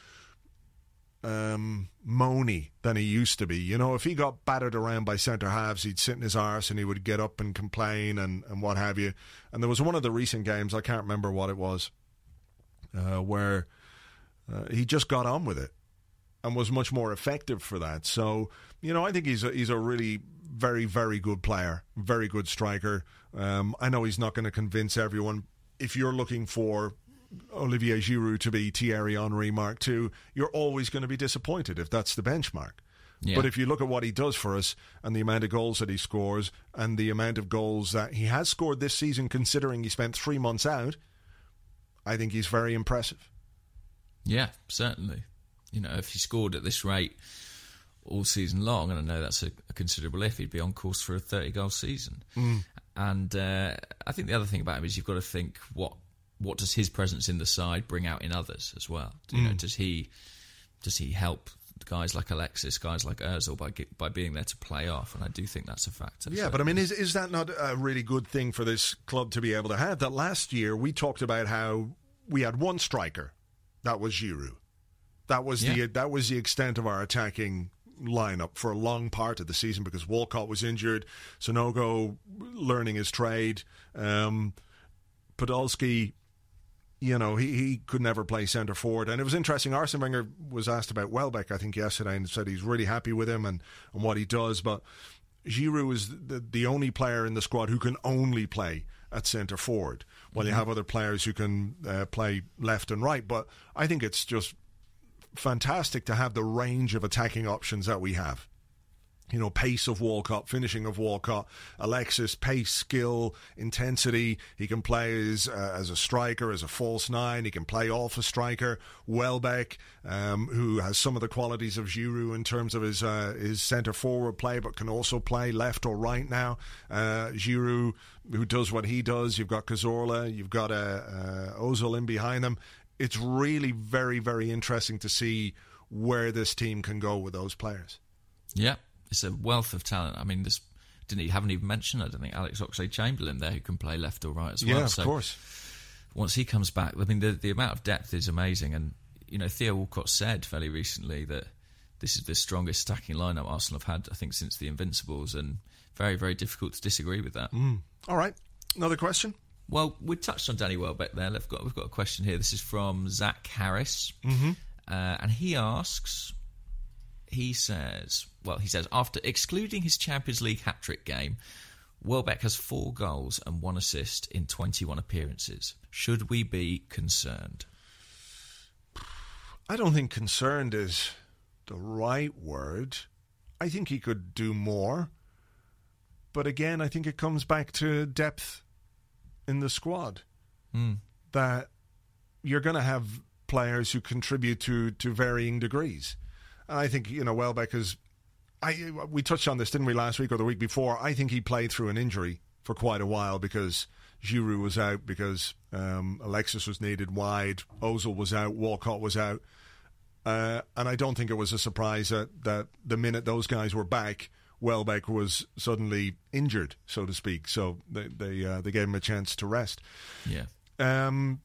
um, moany than he used to be. You know, if he got battered around by centre-halves, he'd sit in his arse and he would get up and complain and, and what have you. And there was one of the recent games, I can't remember what it was, uh, where uh, he just got on with it and was much more effective for that. So, you know, I think he's a, he's a really very, very good player, very good striker. Um, I know he's not going to convince everyone. If you're looking for Olivier Giroud to be Thierry Henry Mark two, you're always going to be disappointed if that's the benchmark. Yeah. But if you look at what he does for us and the amount of goals that he scores and the amount of goals that he has scored this season, considering he spent three months out, I think he's very impressive. Yeah, certainly. You know, if he scored at this rate all season long, and I know that's a, a considerable if, he'd be on course for a thirty-goal season. Mm. And uh, I think the other thing about him is you've got to think, what what does his presence in the side bring out in others as well? You mm. know, does he does he help guys like Alexis, guys like Ozil by by being there to play off? And I do think that's a factor. Yeah, so. But I mean, is is that not a really good thing for this club to be able to have? That last year we talked about how we had one striker, that was Giroud. That was yeah. the that was the extent of our attacking lineup for a long part of the season because Walcott was injured, Sonogo learning his trade, um, Podolski, you know, he, he could never play centre forward. And it was interesting, Arsene Wenger was asked about Welbeck, I think, yesterday, and said he's really happy with him and, and what he does, but Giroud is the, the only player in the squad who can only play at centre forward, while mm-hmm. you have other players who can uh, play left and right. But I think it's just fantastic to have the range of attacking options that we have. You know, pace of Walcott, finishing of Walcott, Alexis, pace, skill, intensity. He can play as, uh, as a striker, as a false nine. He can play off a striker. Welbeck, um, who has some of the qualities of Giroud in terms of his uh, his centre forward play, but can also play left or right now. Uh, Giroud, who does what he does. You've got Cazorla, you've got uh, uh, Ozil in behind them. It's really very, very interesting to see where this team can go with those players. Yeah. It's a wealth of talent. I mean, this didn't he haven't even mentioned, I don't think, Alex Oxlade-Chamberlain there, who can play left or right as well. Yeah, of so course. Once he comes back, I mean, the the amount of depth is amazing. And, you know, Theo Walcott said fairly recently that this is the strongest stacking lineup Arsenal have had, I think, since the Invincibles, and very, very difficult to disagree with that. Mm. All right. Another question? Well, we touched on Danny Welbeck there. We've got, we've got a question here. This is from Zach Harris. Mm-hmm. Uh, and he asks... He says, well, he says, after excluding his Champions League hat-trick game, Welbeck has four goals and one assist in twenty-one appearances. Should we be concerned? I don't think concerned is the right word. I think he could do more. But again, I think it comes back to depth in the squad. Mm. That you're going to have players who contribute to, to varying degrees. And I think, you know, Welbeck is... I, we touched on this, didn't we, last week or the week before? I think he played through an injury for quite a while because Giroud was out, because um, Alexis was needed wide, Ozil was out, Walcott was out. Uh, and I don't think it was a surprise that, that the minute those guys were back, Welbeck was suddenly injured, so to speak. So they they, uh, they gave him a chance to rest. Yeah. Um.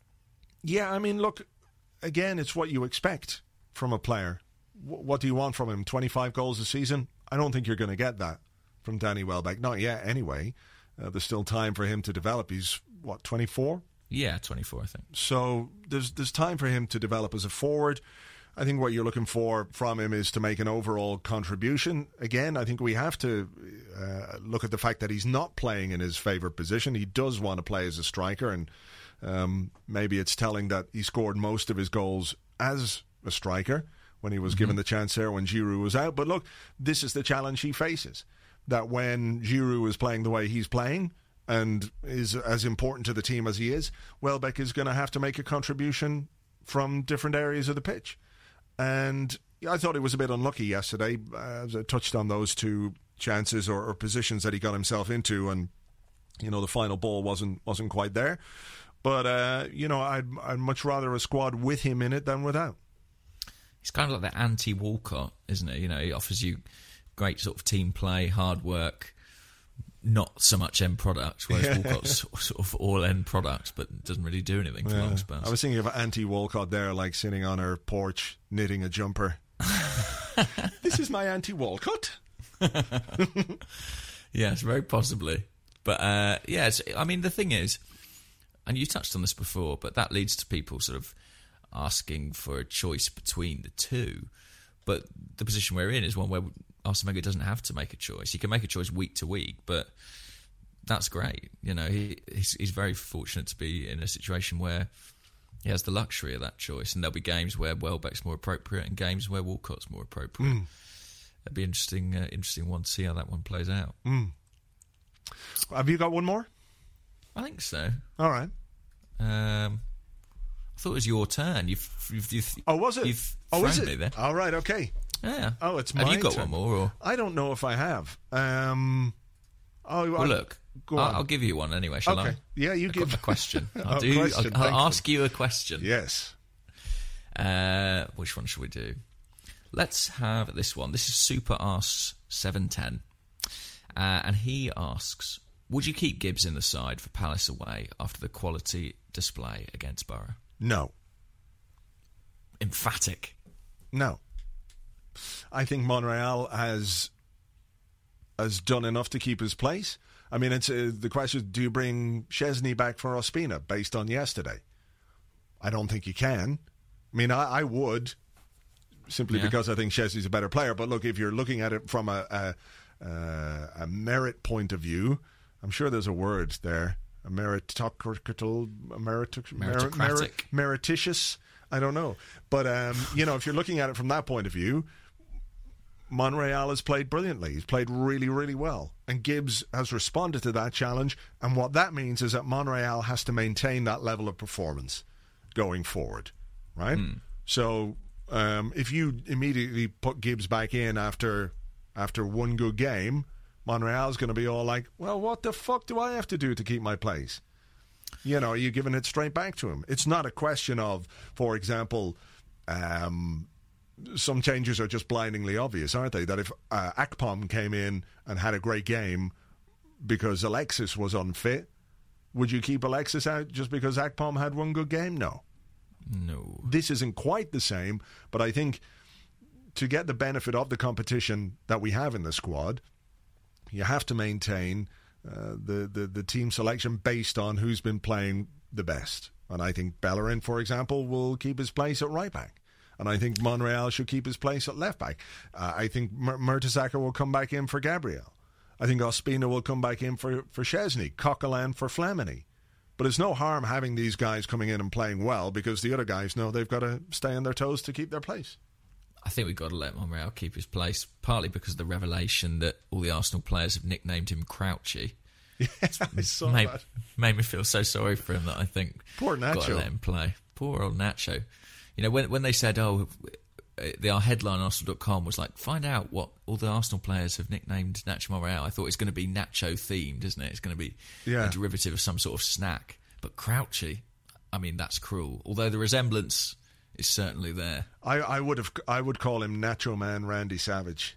Yeah, I mean, look, again, it's what you expect from a player. What do you want from him? twenty-five goals a season? I don't think you're going to get that from Danny Welbeck. Not yet, anyway. Uh, there's still time for him to develop. He's, what, twenty-four? Yeah, twenty-four, I think. So there's there's time for him to develop as a forward. I think what you're looking for from him is to make an overall contribution. Again, I think we have to uh, look at the fact that he's not playing in his favourite position. He does want to play as a striker, and um, maybe it's telling that he scored most of his goals as a striker when he was mm-hmm. given the chance there when Giroud was out. But look, this is the challenge he faces, that when Giroud is playing the way he's playing and is as important to the team as he is, Welbeck is going to have to make a contribution from different areas of the pitch. And I thought he was a bit unlucky yesterday, uh, as I touched on those two chances or, or positions that he got himself into, and, you know, the final ball wasn't wasn't quite there. But, uh, you know, I'd, I'd much rather a squad with him in it than without. He's kind of like the anti-Walcott, isn't it? You know, he offers you great sort of team play, hard work, not so much end product, whereas yeah. Walcott's sort of all end product, but doesn't really do anything for yeah. long spells. I was thinking of anti-Walcott there, like sitting on her porch, knitting a jumper. This is my anti-Walcott. Yes, very possibly. But, uh, yes, I mean, the thing is, and you touched on this before, but that leads to people sort of asking for a choice between the two. But the position we're in is one where Arsene Wenger doesn't have to make a choice. He can make a choice week to week, but that's great. You know, he, he's, he's very fortunate to be in a situation where he has the luxury of that choice, and there'll be games where Welbeck's more appropriate and games where Walcott's more appropriate. Mm. It'd be interesting, uh, interesting one to see how that one plays out. Mm. Have you got one more? I think so. All right. Um, I thought it was your turn. You've, you've, you've oh, was it? You've oh, is me it? there. All right, okay. Yeah. Oh, it's my Have you got turn. one more? Or? I don't know if I have. Um, oh, well, I, look, go I'll, on. I'll give you one anyway, shall okay. I? Yeah, you I've give got a question. I'll, oh, do, question. I'll, I'll Thank ask you a question. Yes. Uh, which one should we do? Let's have this one. This is Super Arse seven ten. Uh, and he asks, would you keep Gibbs in the side for Palace away after the quality display against Borough? No. Emphatic. No. I think Monreal has has done enough to keep his place. I mean, it's uh, the question, do you bring Szczesny back for Ospina based on yesterday? I don't think you can. I mean, I, I would, simply yeah. because I think Szczesny's a better player. But look, if you're looking at it from a, a, uh, a merit point of view, I'm sure there's a word there. a meritocratal, merit, merit, Meritocratic. merititious. I don't know. But, um, you know, if you're looking at it from that point of view, Monreal has played brilliantly. He's played really, really well. And Gibbs has responded to that challenge. And what that means is that Monreal has to maintain that level of performance going forward, right? Mm. So um, if you immediately put Gibbs back in after after one good game, Monreal's going to be all like, well, what the fuck do I have to do to keep my place? You know, you're giving it straight back to him. It's not a question of, for example, um, some changes are just blindingly obvious, aren't they? That if uh, Akpom came in and had a great game because Alexis was unfit, would you keep Alexis out just because Akpom had one good game? No. No. This isn't quite the same, but I think to get the benefit of the competition that we have in the squad, you have to maintain uh, the, the, the team selection based on who's been playing the best. And I think Bellerin, for example, will keep his place at right back. And I think Monreal should keep his place at left back. Uh, I think M- Mertesacker will come back in for Gabriel. I think Ospina will come back in for, for Szczesny, Coquelin for Flamini. But it's no harm having these guys coming in and playing well because the other guys know they've got to stay on their toes to keep their place. I think we've got to let Monreal keep his place, partly because of the revelation that all the Arsenal players have nicknamed him Crouchy. Yeah, I saw made, that. Made me feel so sorry for him that I think poor Nacho. Got to let him play. Poor old Nacho. You know, when when they said, oh, the, our headline on Arsenal dot com was like, find out what all the Arsenal players have nicknamed Nacho Monreal. I thought it's going to be Nacho themed, isn't it? It's going to be yeah. a derivative of some sort of snack. But Crouchy, I mean, that's cruel. Although the resemblance is certainly there. I, I would have, I would call him Nacho Man Randy Savage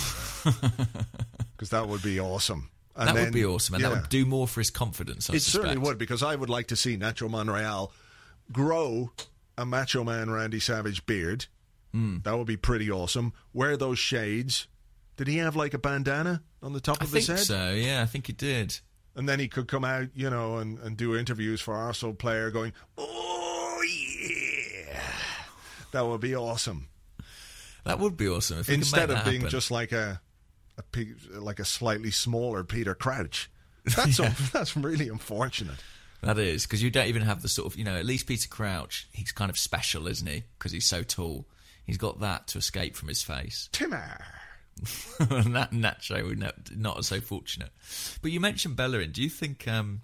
because that would be awesome. And that then, would be awesome, and yeah. that would do more for his confidence. I it suspect. certainly would, because I would like to see Nacho Monreal grow a Macho Man Randy Savage beard. Mm. That would be pretty awesome. Wear those shades. Did he have like a bandana on the top I of his head? I think so, yeah, I think he did. And then he could come out, you know, and, and do interviews for Arsenal player going, oh, yeah. That would be awesome. That would be awesome. If Instead of being happen. just like a, a like a slightly smaller Peter Crouch. That's yeah. un- that's really unfortunate. That is, because you don't even have the sort of, you know, at least Peter Crouch, he's kind of special, isn't he? Because he's so tall. He's got that to escape from his face. Timmer. And that Nacho would not, not so fortunate. But you mentioned Bellerin. Do you think, um,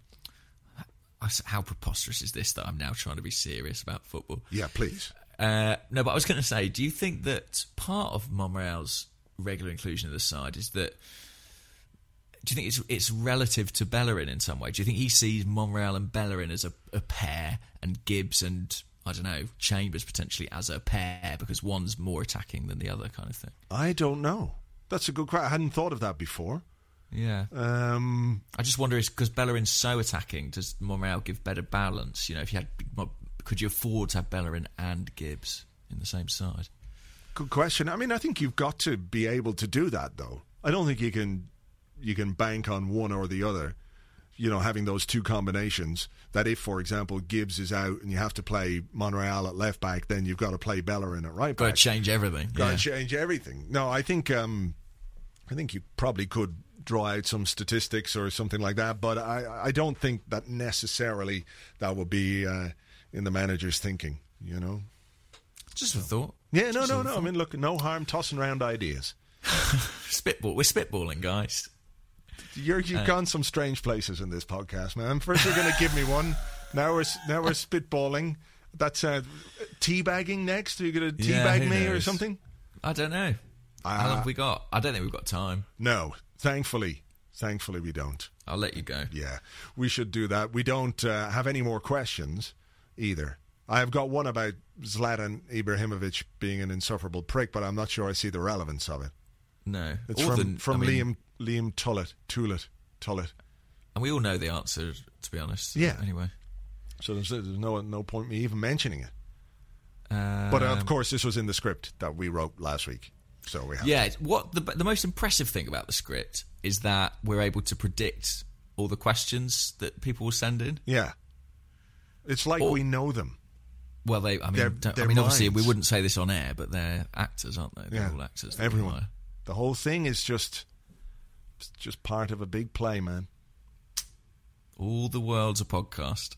how preposterous is this that I'm now trying to be serious about football? Yeah, please. Uh, no, but I was going to say, do you think that part of Monreal's regular inclusion of the side is that, do you think it's it's relative to Bellerin in some way? Do you think he sees Monreal and Bellerin as a, a pair, and Gibbs and, I don't know, Chambers potentially as a pair because one's more attacking than the other kind of thing? I don't know. That's a good question. I hadn't thought of that before. Yeah. Um, I just wonder, is because Bellerin's so attacking, does Monreal give better balance? You know, if you had, could you afford to have Bellerin and Gibbs in the same side? Good question. I mean, I think you've got to be able to do that, though. I don't think you can you can bank on one or the other. You know, having those two combinations. That if, for example, Gibbs is out and you have to play Monreal at left back, then you've got to play Bellerin at right back. Got to change everything. Got yeah. to change everything. No, I think um, I think you probably could draw out some statistics or something like that, but I, I don't think that necessarily that would be uh, in the manager's thinking. You know, just a thought. Yeah, no, just no, no. I mean, look, no harm tossing around ideas. Spitball. We're spitballing, guys. You're, you've uh, gone some strange places in this podcast, man. First you're going to give me one. Now we're now we're spitballing. That's uh, teabagging next. Are you going to yeah, teabag me knows? or something? I don't know. Uh, How long have we got? I don't think we've got time. No, thankfully. Thankfully we don't. I'll let you go. Yeah, we should do that. We don't uh, have any more questions either. I've got one about Zlatan Ibrahimovic being an insufferable prick, but I'm not sure I see the relevance of it. No. It's or from, the, from I mean, Liam Liam Tullett. Tullett. Tullett. And we all know the answer, to be honest. Yeah. Anyway. So there's, there's no no point me even mentioning it. Um, but, uh, of course, this was in the script that we wrote last week. So we have Yeah. What the, the most impressive thing about the script is that we're able to predict all the questions that people will send in. Yeah. It's like or, we know them. Well, they. I mean, they're, don't, they're I mean, obviously, minds. we wouldn't say this on air, but they're actors, aren't they? They're yeah. all actors. Everyone. The whole thing is just, just part of a big play, man. All the world's a podcast.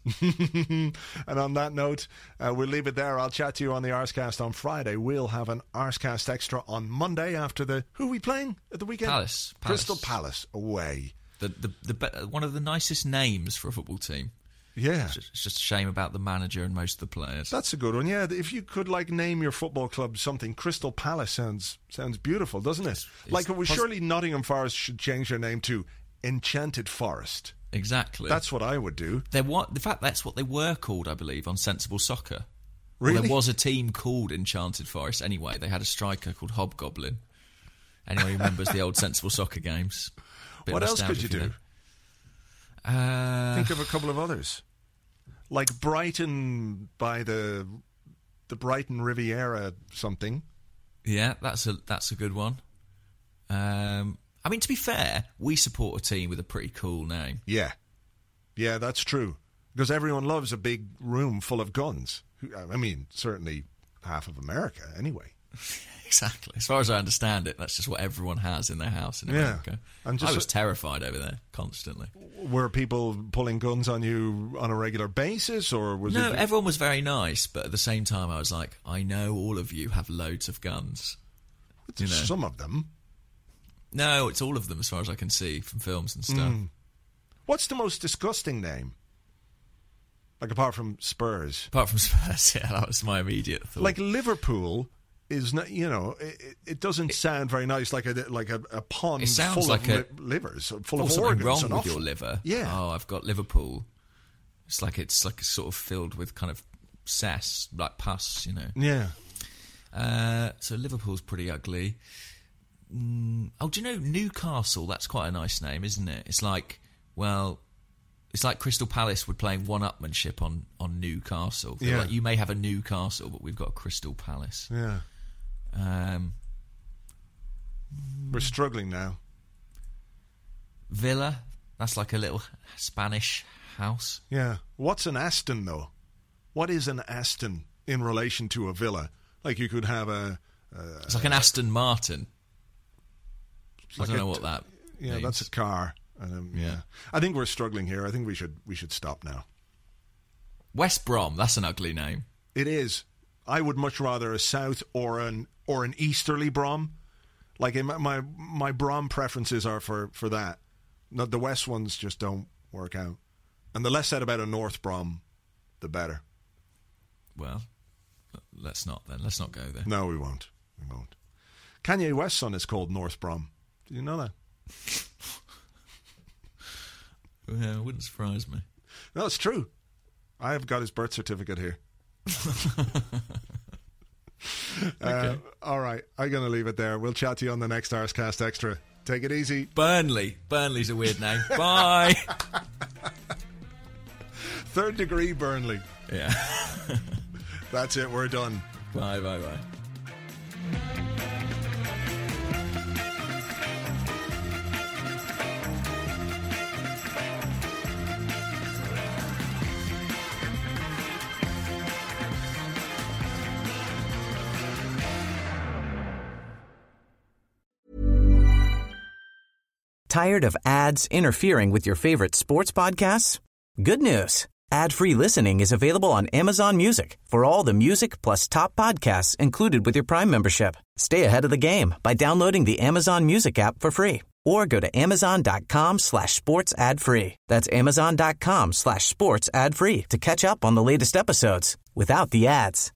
And on that note, uh, we'll leave it there. I'll chat to you on the Arscast on Friday. We'll have an Arscast Extra on Monday after the... Who are we playing at the weekend? Palace. Crystal Palace, away. The, the, the, the, one of the nicest names for a football team. Yeah. It's just, it's just a shame about the manager and most of the players. That's a good one, yeah. If you could, like, name your football club something, Crystal Palace sounds sounds beautiful, doesn't it? It's, it's like, it was pos- surely Nottingham Forest should change their name to Enchanted Forest. Exactly. That's what I would do. They're what, in fact, that's what they were called, I believe, on Sensible Soccer. Really? Well, there was a team called Enchanted Forest. Anyway, they had a striker called Hobgoblin. Anyone who remembers the old Sensible Soccer games. Bit What else could you nostalgia do? for them. Uh, Think of a couple of others. Like Brighton by the the Brighton Riviera something. yeah, that's a that's a good one. Um, I mean, to be fair, we support a team with a pretty cool name. Yeah. Yeah, that's true. Because everyone loves a big room full of guns. I mean, certainly half of America, anyway. Exactly. As far as I understand it, that's just what everyone has in their house in Yeah. America. And just I was a- terrified over there constantly. Were people pulling guns on you on a regular basis, or was No, it... everyone was very nice, but at the same time, I was like, I know all of you have loads of guns. You know. Some of them. No, it's all of them as far as I can see from films and stuff. Mm. What's the most disgusting name? Like, apart from Spurs. Apart from Spurs, yeah, that was my immediate thought. Like, Liverpool is not, you know, it, it doesn't sound very nice, like a like a, a pond It sounds full like of a- li- livers, full oh, of something organs. wrong and with off- your liver. Yeah. Oh, I've got Liverpool. It's like it's like sort of filled with kind of cess, like pus, you know. Yeah. Uh, so Liverpool's pretty ugly. Mm, oh, do you know Newcastle? That's quite a nice name, isn't it? It's like, well, it's like Crystal Palace would playing one-upmanship on, on Newcastle. They're Yeah. Like, you may have a Newcastle, but we've got a Crystal Palace. Yeah. Um, We're struggling now. Villa, that's like a little Spanish house. Yeah. What's an Aston, though? What is an Aston in relation to a villa? Like, you could have a... It's like an Aston Martin. I like don't a know t- what that Yeah, means. that's a car. And, um, yeah. Yeah. I think we're struggling here. I think we should we should stop now. West Brom, that's an ugly name. It is. I would much rather a South or an or an Easterly Brom. Like, in my, my my Brom preferences are for, for that. No, the West ones just don't work out. And the less said about a North Brom, the better. Well, let's not then. Let's not go there. No, we won't. We won't. Kanye West's son is called North Brom. Did you know that? Yeah, it wouldn't surprise me. No, it's true. I have got his birth certificate here. uh, all right, I'm going to leave it there. We'll chat to you on the next Arscast Extra. Take it easy. Burnley. Burnley's a weird name. Bye. Third degree Burnley. Yeah. That's it. We're done. Bye, bye, bye. Tired of ads interfering with your favorite sports podcasts? Good news. Ad-free listening is available on Amazon Music for all the music plus top podcasts included with your Prime membership. Stay ahead of the game by downloading the Amazon Music app for free or go to amazon.com slash sports ad free. That's amazon.com slash sports ad free to catch up on the latest episodes without the ads.